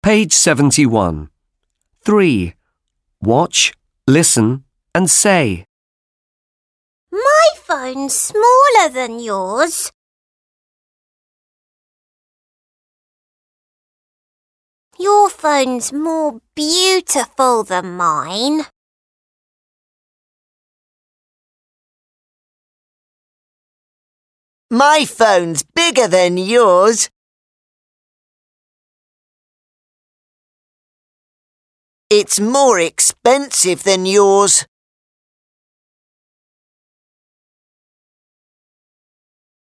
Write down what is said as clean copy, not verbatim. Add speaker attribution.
Speaker 1: Page 71. 3. Watch, listen and say.
Speaker 2: My phone's smaller than yours. Your phone's more beautiful than mine.
Speaker 3: My phone's bigger than yours. It's more expensive than yours.